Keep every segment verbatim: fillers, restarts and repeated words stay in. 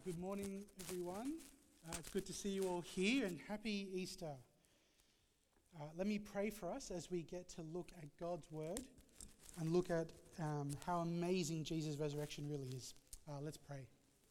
Good morning, everyone. Uh, it's good to see you all here, and happy Easter. Uh, let me pray for us as we get to look at God's Word and look at um, how amazing Jesus' resurrection really is. Uh, let's pray.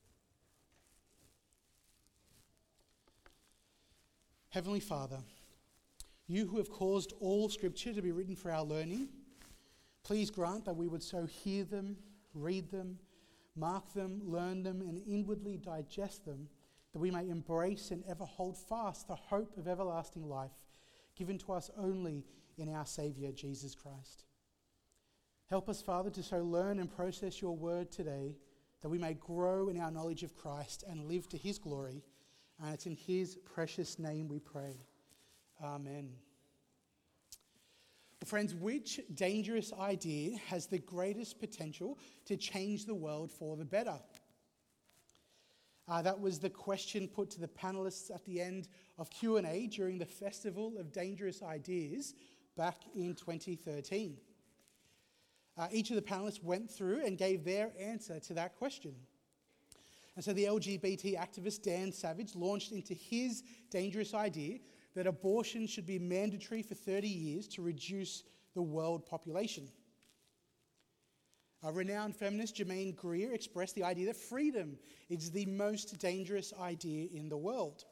Heavenly Father, you who have caused all Scripture to be written for our learning, please grant that we would so hear them, read them, mark them, learn them, and inwardly digest them, that we may embrace and ever hold fast the hope of everlasting life given to us only in our Saviour, Jesus Christ. Help us, Father, to so learn and process your word today that we may grow in our knowledge of Christ and live to his glory. And it's in his precious name we pray. Amen. Well, friends, which dangerous idea has the greatest potential to change the world for the better? Uh, that was the question put to the panelists at the end of Q and A during the Festival of Dangerous Ideas back in twenty thirteen. Uh, each of the panelists went through and gave their answer to that question. And so the L G B T activist Dan Savage launched into his dangerous idea that abortion should be mandatory for thirty years to reduce the world population. A renowned feminist, Germaine Greer, expressed the idea that freedom is the most dangerous idea in the world.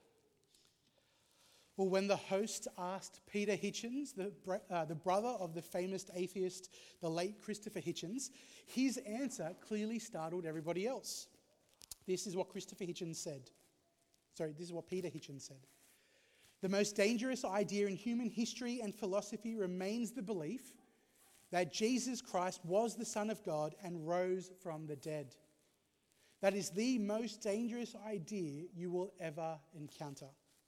Well, when the host asked Peter Hitchens, the, uh, the brother of the famous atheist, the late Christopher Hitchens, his answer clearly startled everybody else. This is what Christopher Hitchens said. Sorry, this is what Peter Hitchens said. The most dangerous idea in human history and philosophy remains the belief that Jesus Christ was the Son of God and rose from the dead. That is the most dangerous idea you will ever encounter.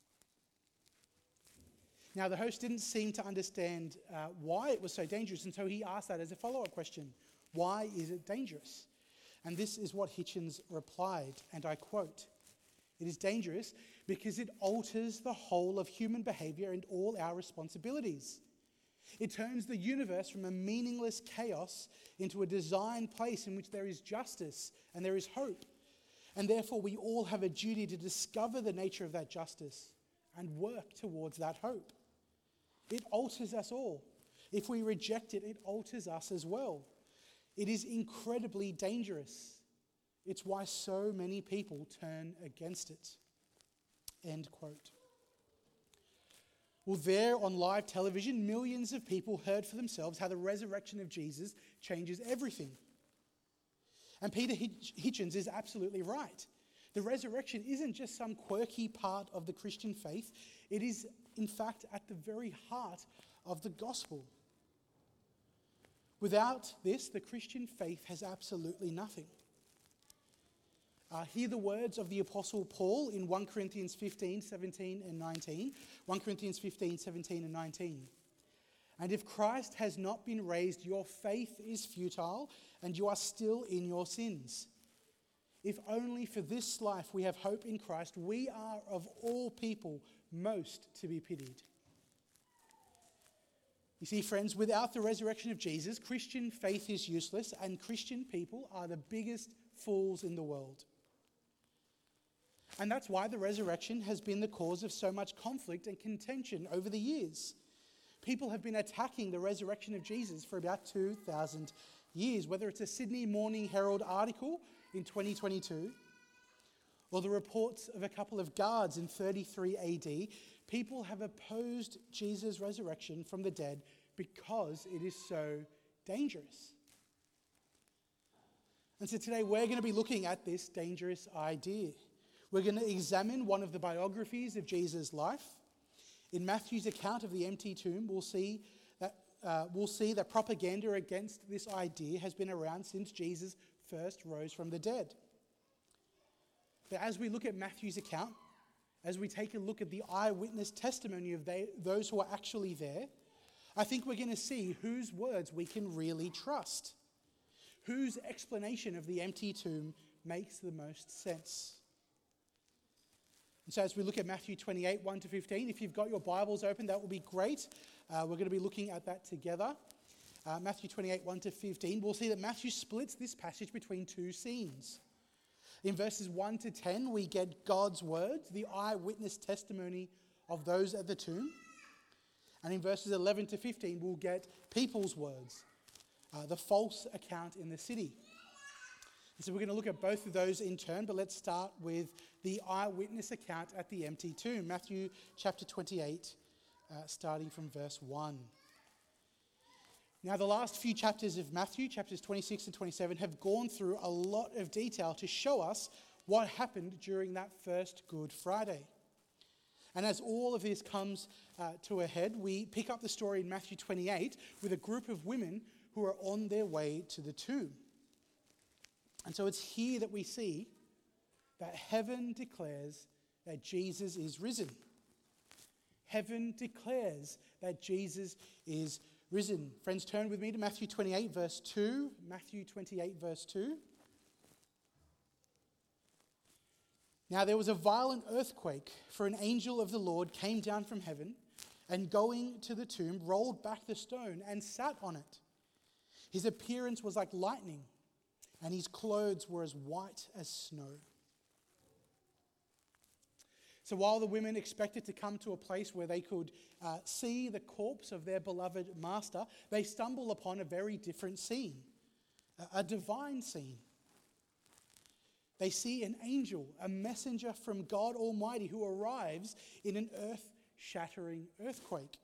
Now, the host didn't seem to understand uh, why it was so dangerous, and so he asked that as a follow-up question. Why is it dangerous? And this is what Hitchens replied, and I quote, "It is dangerous because it alters the whole of human behavior and all our responsibilities. It turns the universe from a meaningless chaos into a designed place in which there is justice and there is hope. And therefore we all have a duty to discover the nature of that justice and work towards that hope. It alters us all. If we reject it, it alters us as well. It is incredibly dangerous. It's why so many people turn against it." End quote. Well, there on live television, millions of people heard for themselves how the resurrection of Jesus changes everything. And Peter Hitchens is absolutely right. The resurrection isn't just some quirky part of the Christian faith. It is, in fact, at the very heart of the gospel. Without this, the Christian faith has absolutely nothing. Uh, hear the words of the Apostle Paul in First Corinthians fifteen, seventeen and nineteen. First Corinthians fifteen, seventeen and nineteen. "And if Christ has not been raised, your faith is futile and you are still in your sins. If only for this life we have hope in Christ, we are of all people most to be pitied." You see, friends, without the resurrection of Jesus, Christian faith is useless and Christian people are the biggest fools in the world. And that's why the resurrection has been the cause of so much conflict and contention over the years. People have been attacking the resurrection of Jesus for about two thousand years, whether it's a Sydney Morning Herald article in twenty twenty-two or the reports of a couple of guards in thirty-three A D, people have opposed Jesus' resurrection from the dead because it is so dangerous. And so today we're going to be looking at this dangerous idea. We're going to examine one of the biographies of Jesus' life. In Matthew's account of the empty tomb, we'll see that uh, we'll see that propaganda against this idea has been around since Jesus first rose from the dead. But as we look at Matthew's account, as we take a look at the eyewitness testimony of they, those who are actually there, I think we're going to see whose words we can really trust, whose explanation of the empty tomb makes the most sense. And so as we look at Matthew twenty-eight, one to fifteen, if you've got your Bibles open, that will be great. Uh, we're going to be looking at that together. Uh, Matthew twenty-eight, one to fifteen, we'll see that Matthew splits this passage between two scenes. In verses one to ten, we get God's words, the eyewitness testimony of those at the tomb. And in verses eleven to fifteen, we'll get people's words, uh, the false account in the city. And so we're going to look at both of those in turn, but let's start with the eyewitness account at the empty tomb. Matthew chapter twenty-eight, uh, starting from verse one. Now, the last few chapters of Matthew, chapters twenty-six and twenty-seven, have gone through a lot of detail to show us what happened during that first Good Friday. And as all of this comes uh, to a head, we pick up the story in Matthew twenty-eight with a group of women who are on their way to the tomb. And so it's here that we see that heaven declares that Jesus is risen. Heaven declares that Jesus is risen. Friends, turn with me to Matthew twenty-eight, verse two. Matthew twenty-eight, verse two. Now there was a violent earthquake, for an angel of the Lord came down from heaven, and going to the tomb, rolled back the stone and sat on it. His appearance was like lightning, and his clothes were as white as snow. So while the women expected to come to a place where they could uh, see the corpse of their beloved master, they stumble upon a very different scene, a, a divine scene. They see an angel, a messenger from God Almighty, who arrives in an earth-shattering earthquake.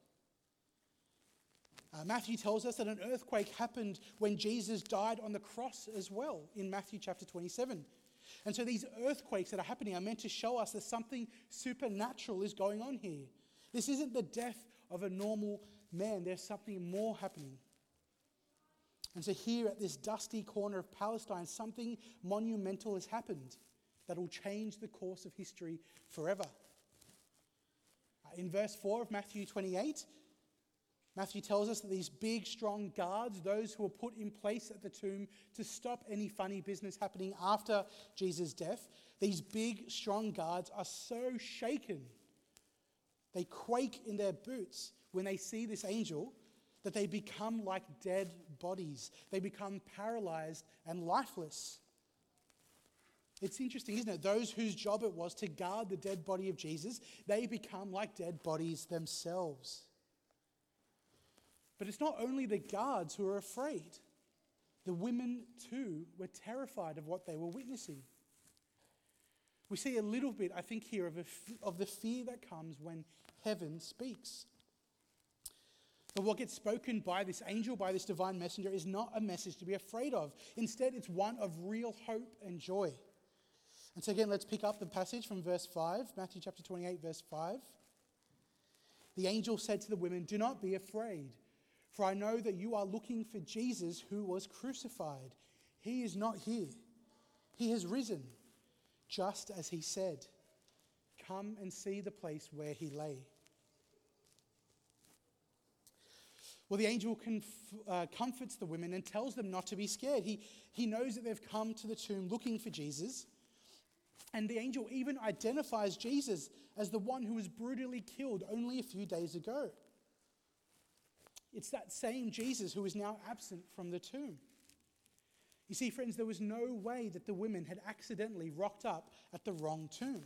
Uh, Matthew tells us that an earthquake happened when Jesus died on the cross as well, in Matthew chapter twenty-seven. And so these earthquakes that are happening are meant to show us that something supernatural is going on here. This isn't the death of a normal man. There's something more happening. And so here at this dusty corner of Palestine, something monumental has happened that will change the course of history forever. In verse four of Matthew twenty-eight, Matthew tells us that these big, strong guards, those who were put in place at the tomb to stop any funny business happening after Jesus' death, these big, strong guards are so shaken, they quake in their boots when they see this angel, that they become like dead bodies. They become paralyzed and lifeless. It's interesting, isn't it? Those whose job it was to guard the dead body of Jesus, they become like dead bodies themselves. But it's not only the guards who are afraid. The women, too, were terrified of what they were witnessing. We see a little bit, I think, here of, a, of the fear that comes when heaven speaks. But what gets spoken by this angel, by this divine messenger, is not a message to be afraid of. Instead, it's one of real hope and joy. And so again, let's pick up the passage from verse five, Matthew chapter twenty-eight, verse five. The angel said to the women, "Do not be afraid. For I know that you are looking for Jesus who was crucified. He is not here. He has risen, just as he said. Come and see the place where he lay." Well, the angel conf- uh, comforts the women and tells them not to be scared. He, he knows that they've come to the tomb looking for Jesus. And the angel even identifies Jesus as the one who was brutally killed only a few days ago. It's that same Jesus who is now absent from the tomb. You see, friends, there was no way that the women had accidentally rocked up at the wrong tomb.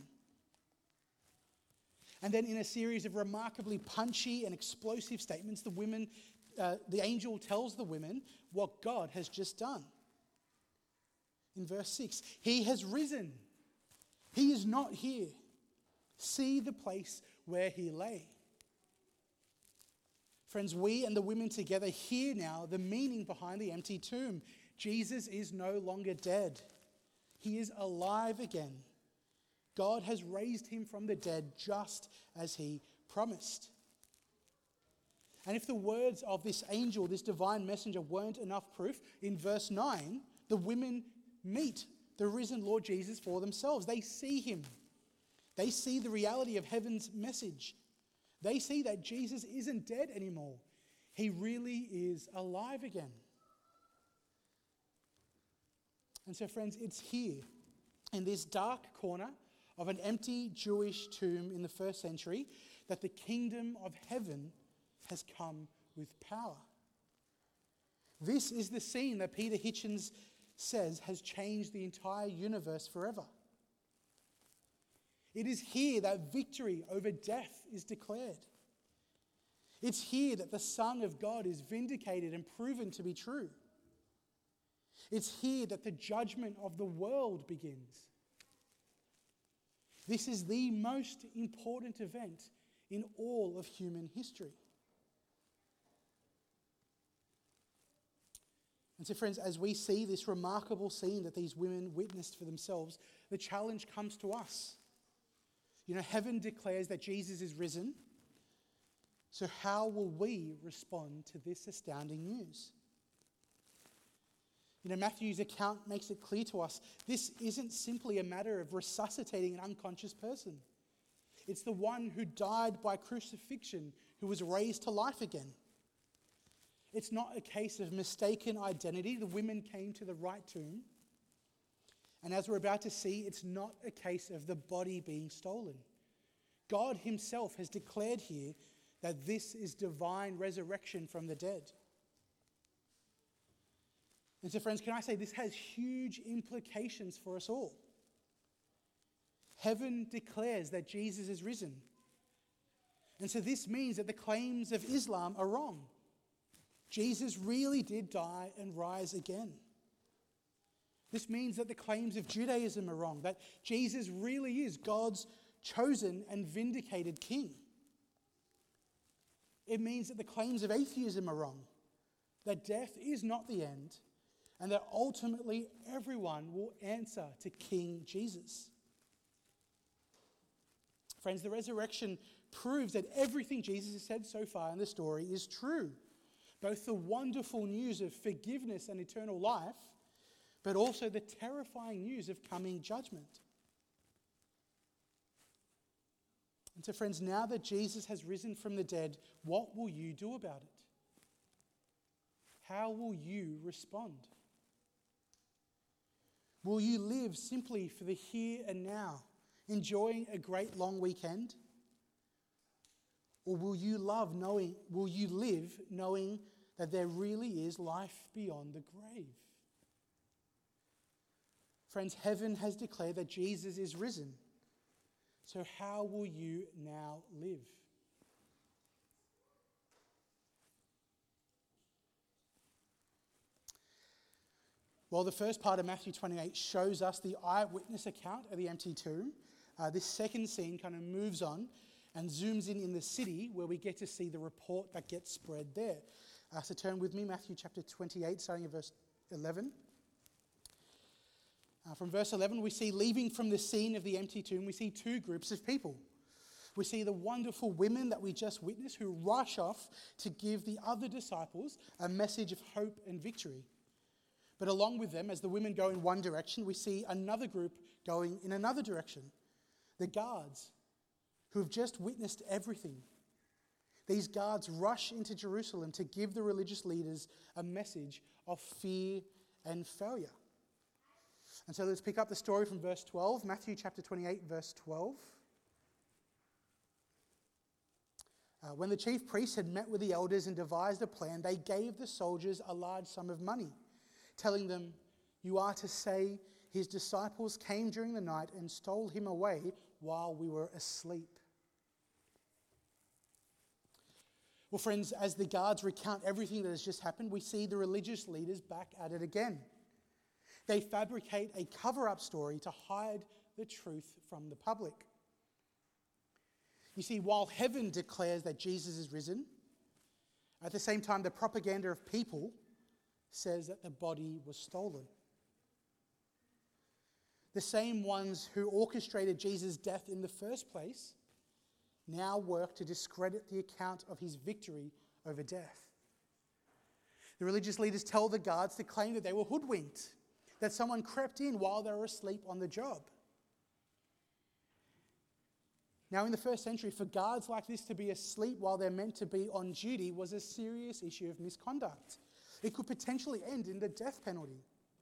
And then in a series of remarkably punchy and explosive statements, the women, uh, the angel tells the women what God has just done. In verse six, he has risen. He is not here. See the place where he lay. Friends, we and the women together hear now the meaning behind the empty tomb. Jesus is no longer dead. He is alive again. God has raised him from the dead just as he promised. And if the words of this angel, this divine messenger, weren't enough proof, in verse nine, the women meet the risen Lord Jesus for themselves. They see him. They see the reality of heaven's message. They see that Jesus isn't dead anymore. He really is alive again. And so, friends, it's here, in this dark corner of an empty Jewish tomb in the first century, that the kingdom of heaven has come with power. This is the scene that Peter Hitchens says has changed the entire universe forever. It is here that victory over death is declared. It's here that the Son of God is vindicated and proven to be true. It's here that the judgment of the world begins. This is the most important event in all of human history. And so, friends, as we see this remarkable scene that these women witnessed for themselves, the challenge comes to us. You know, heaven declares that Jesus is risen. So how will we respond to this astounding news? You know, Matthew's account makes it clear to us this isn't simply a matter of resuscitating an unconscious person. It's the one who died by crucifixion who was raised to life again. It's not a case of mistaken identity. The women came to the right tomb. And as we're about to see, it's not a case of the body being stolen. God himself has declared here that this is divine resurrection from the dead. And so, friends, can I say this has huge implications for us all? Heaven declares that Jesus is risen. And so this means that the claims of Islam are wrong. Jesus really did die and rise again. This means that the claims of Judaism are wrong, that Jesus really is God's chosen and vindicated king. It means that the claims of atheism are wrong, that death is not the end, and that ultimately everyone will answer to King Jesus. Friends, the resurrection proves that everything Jesus has said so far in the story is true. Both the wonderful news of forgiveness and eternal life, but also the terrifying news of coming judgment. And so, friends, now that Jesus has risen from the dead, what will you do about it? How will you respond? Will you live simply for the here and now, enjoying a great long weekend? Or will you love knowing, will you live knowing that there really is life beyond the grave? Friends, heaven has declared that Jesus is risen. So how will you now live? Well, the first part of Matthew twenty-eight shows us the eyewitness account of the empty tomb. Uh, this second scene kind of moves on and zooms in in the city where we get to see the report that gets spread there. Uh, so turn with me, Matthew chapter twenty-eight, starting at verse eleven. Uh, from verse eleven, we see, leaving from the scene of the empty tomb, we see two groups of people. We see the wonderful women that we just witnessed who rush off to give the other disciples a message of hope and victory. But along with them, as the women go in one direction, we see another group going in another direction. The guards, who have just witnessed everything. These guards rush into Jerusalem to give the religious leaders a message of fear and failure. And so let's pick up the story from verse twelve, Matthew chapter twenty-eight, verse twelve. Uh, when the chief priests had met with the elders and devised a plan, they gave the soldiers a large sum of money, telling them, "You are to say, his disciples came during the night and stole him away while we were asleep." Well, friends, as the guards recount everything that has just happened, we see the religious leaders back at it again. They fabricate a cover-up story to hide the truth from the public. You see, while heaven declares that Jesus is risen, at the same time the propaganda of people says that the body was stolen. The same ones who orchestrated Jesus' death in the first place now work to discredit the account of his victory over death. The religious leaders tell the guards to claim that they were hoodwinked, that someone crept in while they were asleep on the job. Now, in the first century, for guards like this to be asleep while they're meant to be on duty was a serious issue of misconduct. It could potentially end in the death penalty.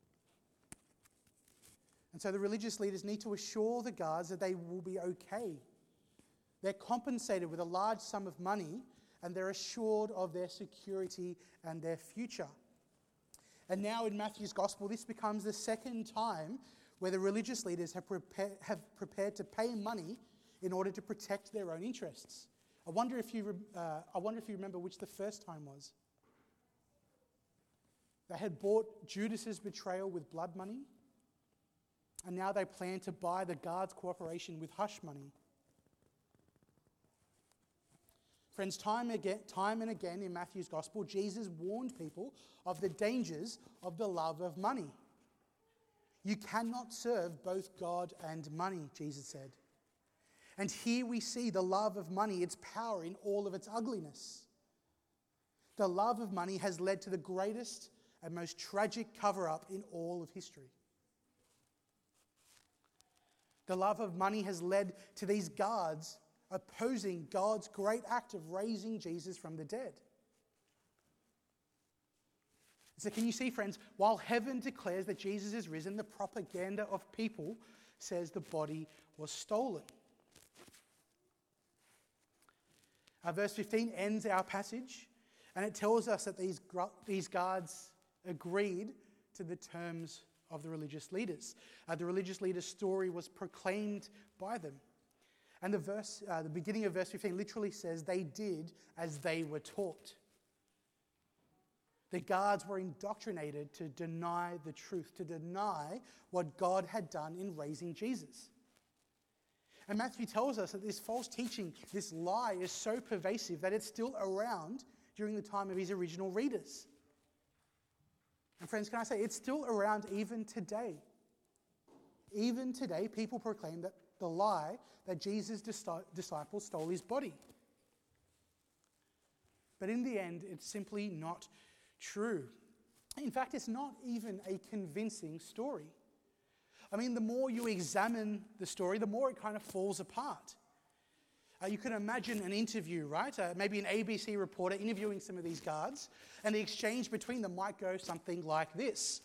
And so the religious leaders need to assure the guards that they will be okay. They're compensated with a large sum of money, and they're assured of their security and their future. And now in Matthew's gospel, this becomes the second time where the religious leaders have, prepare, have prepared to pay money in order to protect their own interests. I wonder if you, uh, I wonder if you remember which the first time was. They had bought Judas's betrayal with blood money, and now they plan to buy the guards' cooperation with hush money. Friends, time, again, time and again in Matthew's Gospel, Jesus warned people of the dangers of the love of money. You cannot serve both God and money, Jesus said. And here we see the love of money, its power in all of its ugliness. The love of money has led to the greatest and most tragic cover-up in all of history. The love of money has led to these guards opposing God's great act of raising Jesus from the dead. So can you see, friends, while heaven declares that Jesus is risen, the propaganda of people says the body was stolen. Uh, verse fifteen ends our passage, and it tells us that these, these guards agreed to the terms of the religious leaders. Uh, the religious leaders' story was proclaimed by them. And the verse, uh, the beginning of verse fifteen literally says, they did as they were taught. The guards were indoctrinated to deny the truth, to deny what God had done in raising Jesus. And Matthew tells us that this false teaching, this lie, is so pervasive that it's still around during the time of his original readers. And friends, can I say, it's still around even today. Even today, people proclaim that the lie that Jesus' disciples stole his body. But in the end, it's simply not true. In fact, it's not even a convincing story. I mean, the more you examine the story, the more it kind of falls apart. Uh, you can imagine an interview, right? Uh, maybe an A B C reporter interviewing some of these guards, and the exchange between them might go something like this.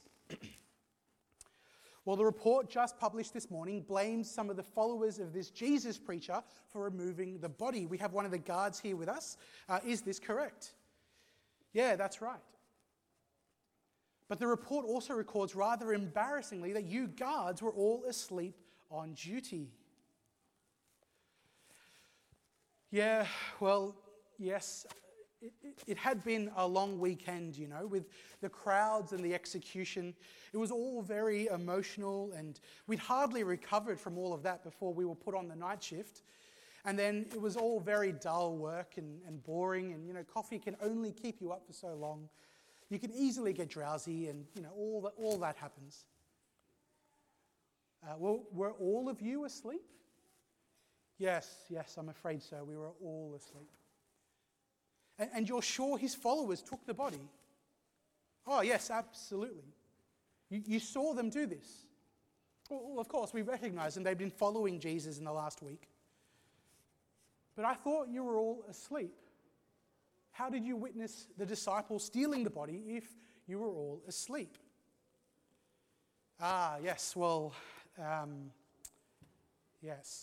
Well, the report just published this morning blames some of the followers of this Jesus preacher for removing the body. We have one of the guards here with us. Uh, is this correct? Yeah, that's right. But the report also records rather embarrassingly that you guards were all asleep on duty. Yeah, well, yes, it, it, it had been a long weekend, you know, with the crowds and the execution. It was all very emotional, and we'd hardly recovered from all of that before we were put on the night shift. And then it was all very dull work and, and boring, and, you know, coffee can only keep you up for so long. You can easily get drowsy, and, you know, all that, all that happens. Uh, well, were all of you asleep? Yes, yes, I'm afraid so. We were all asleep. And, and you're sure his followers took the body? Oh, yes, absolutely. You, you saw them do this. Well, of course, we recognize them. They've been following Jesus in the last week. But I thought you were all asleep. How did you witness the disciples stealing the body if you were all asleep? Ah, yes, well, um, yes.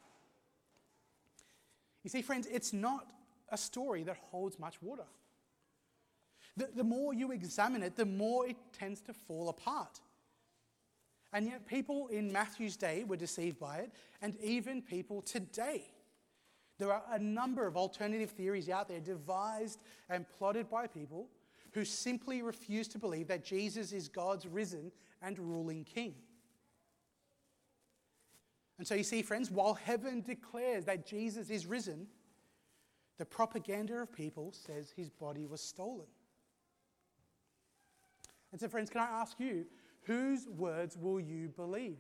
You see, friends, it's not a story that holds much water. The, the more you examine it, the more it tends to fall apart. And yet people in Matthew's day were deceived by it, and even people today. There are a number of alternative theories out there devised and plotted by people who simply refuse to believe that Jesus is God's risen and ruling king. And so you see, friends, while heaven declares that Jesus is risen, the propaganda of people says his body was stolen. And so, friends, can I ask you, whose words will you believe?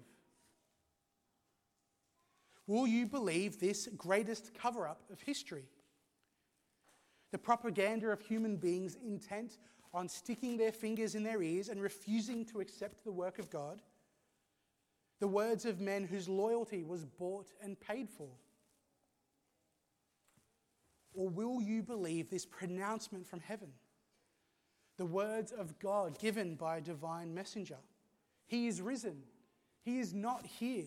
Will you believe this greatest cover-up of history? The propaganda of human beings intent on sticking their fingers in their ears and refusing to accept the work of God? The words of men whose loyalty was bought and paid for? Or will you believe this pronouncement from heaven? The words of God given by a divine messenger. He is risen. He is not here.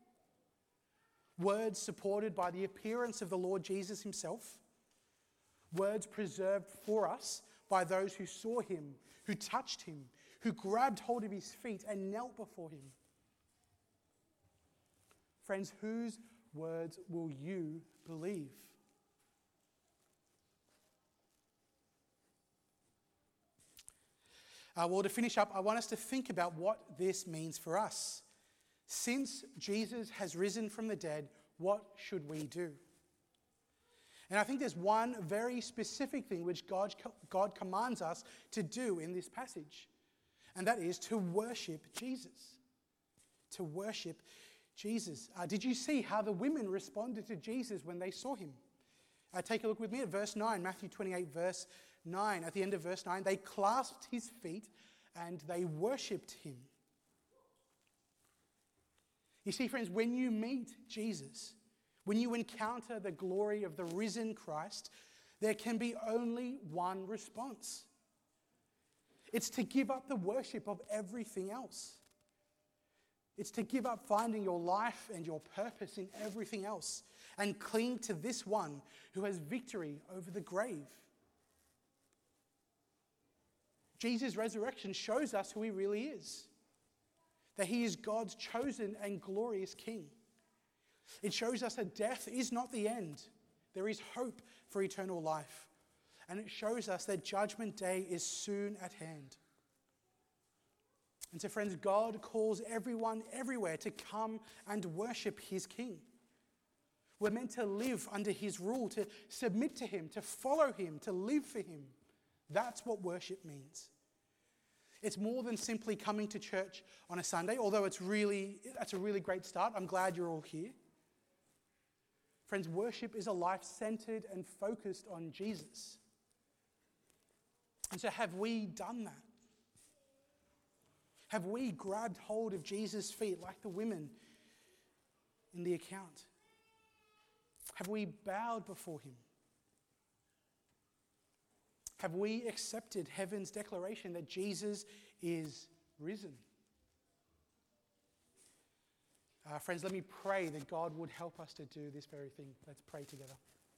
Words supported by the appearance of the Lord Jesus himself. Words preserved for us by those who saw him, who touched him, who grabbed hold of his feet and knelt before him. Friends, whose words will you believe? Uh, well, to finish up, I want us to think about what this means for us. Since Jesus has risen from the dead, what should we do? And I think there's one very specific thing which God, God commands us to do in this passage, and that is to worship Jesus. To worship Jesus. Uh, did you see how the women responded to Jesus when they saw him? Uh, take a look with me at verse nine, Matthew twenty-eight, verse nine. At the end of verse nine, they clasped his feet and they worshipped him. You see, friends, when you meet Jesus, when you encounter the glory of the risen Christ, there can be only one response. It's to give up the worship of everything else. It's to give up finding your life and your purpose in everything else and cling to this one who has victory over the grave. Jesus' resurrection shows us who he really is, that he is God's chosen and glorious King. It shows us that death is not the end. There is hope for eternal life. And it shows us that Judgment Day is soon at hand. And so, friends, God calls everyone everywhere to come and worship his King. We're meant to live under his rule, to submit to him, to follow him, to live for him. That's what worship means. It's more than simply coming to church on a Sunday, although it's really, that's a really great start. I'm glad you're all here. Friends, worship is a life centered and focused on Jesus. And so have we done that? Have we grabbed hold of Jesus' feet like the women in the account? Have we bowed before him? Have we accepted heaven's declaration that Jesus is risen? Uh, friends, let me pray that God would help us to do this very thing. Let's pray together.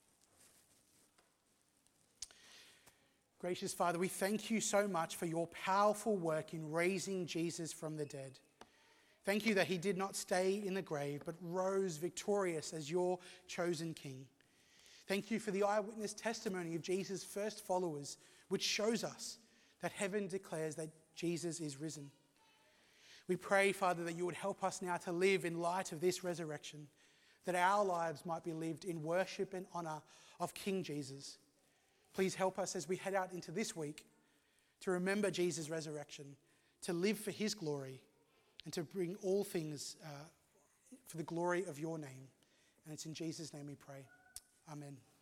Gracious Father, we thank you so much for your powerful work in raising Jesus from the dead. Thank you that he did not stay in the grave, but rose victorious as your chosen King. Thank you for the eyewitness testimony of Jesus' first followers, which shows us that heaven declares that Jesus is risen. We pray, Father, that you would help us now to live in light of this resurrection, that our lives might be lived in worship and honour of King Jesus. Please help us as we head out into this week to remember Jesus' resurrection, to live for his glory, and to bring all things uh, for the glory of your name. And it's in Jesus' name we pray. Amen.